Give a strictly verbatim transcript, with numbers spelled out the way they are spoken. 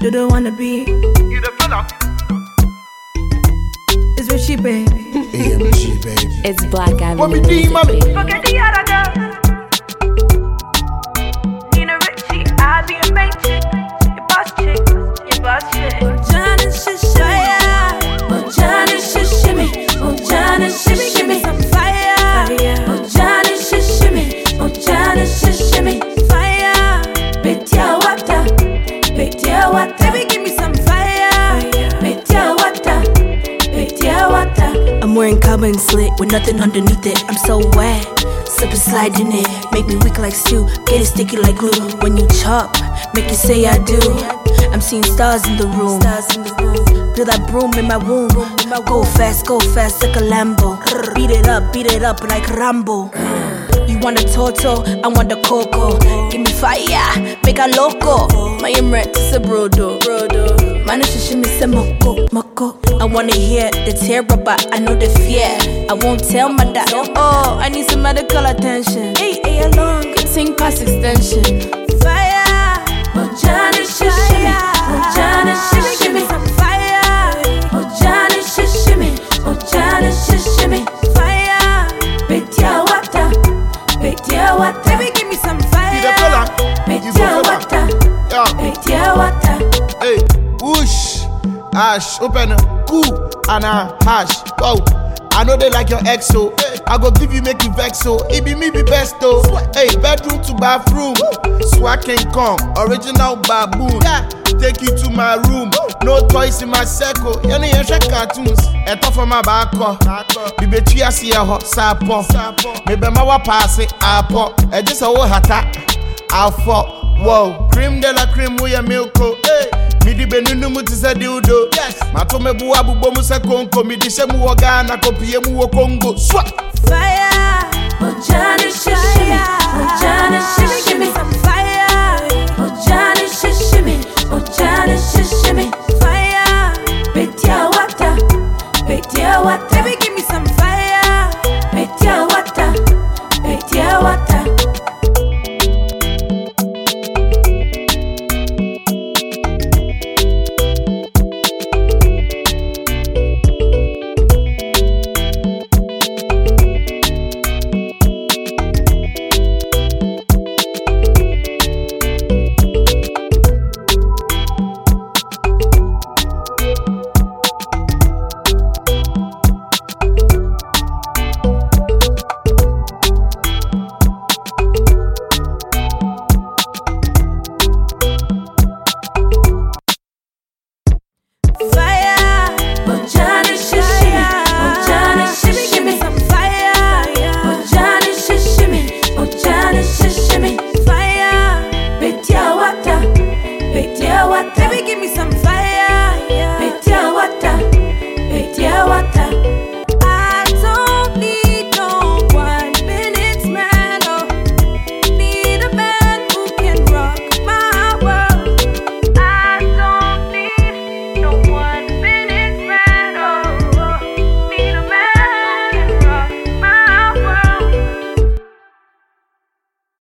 Do the wanna be? You the fella? It's Richie, baby. Yeah, Richie, baby. It's Black Avenue. What me do, mommy? Forget the other girls. Nina Richie, I be a main chick. Your boss chick, your boss chick. Oh, Johnny, shishaya. Oh, Johnny, shishimi. Oh, Johnny, shishimi. Some fire. Oh, Johnny, shishimi. Oh, Johnny, shishimi. Fire. Betia water. Betia water. Baby, give me some fire. Betia water. Betia water. I'm wearing carbon slit with nothing underneath it. I'm so wet. Slip and slide in it. Make me weak like stew. Get it sticky like glue. When you chop, make you say I do. I'm seeing stars in the room. Feel that broom in my womb. Go fast, go fast like a Lambo. Beat it up, beat it up like Rambo. You want the Toto, I want the Coco. Give me fire, make a loco. My emret is a brodo. Man, it's just me say moko, moko. I wanna hear the terror, but I know the fear. I won't tell my dad. Oh, I need some medical attention. Hey, hey, along, sing past extension. Fire, oh Johnny, shishimi. Oh Johnny, shishimi. Some fire, oh Johnny, shishimi. Oh Johnny, shishimi. Fire, betia water, betia water. Baby, give me some fire. You the fella? Betia water, Yeah. betia water. Hey, whoosh, ash, open, cool, and a hash. Wow, I know they like your ex, so I go give you make you vex, so it be me be best, though. Hey, bedroom to bathroom, swag can come, original baboon. Yeah, take you to my room, no toys in my circle. You know you check cartoons, and top of my back, you be chia see a hot sapo. Maybe my wa pass it, apple, and just a whole hata, I'll fall. Wow, cream de la cream with your milk. Hey, me di benunu muti se dildo. Yes, mato me buwa bubo mu se konko. Me di se mu wagana kopiye mu wo Congo. Swat. Fire, oh Johnny, shishimi. Oh Johnny, shishimi. Some